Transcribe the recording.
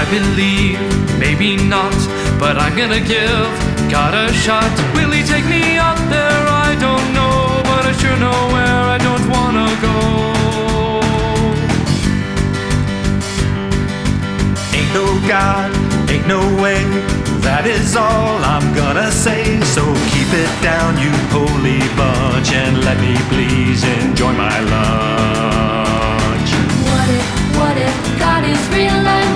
believe, maybe not, but I'm gonna give God a shot. Will he take me up there? I don't know, but I sure know where I don't wanna go. Ain't no God, ain't no way, that is all I'm gonna say. So keep it down, you holy bunch, and let me please enjoy my lunch. What if God is real?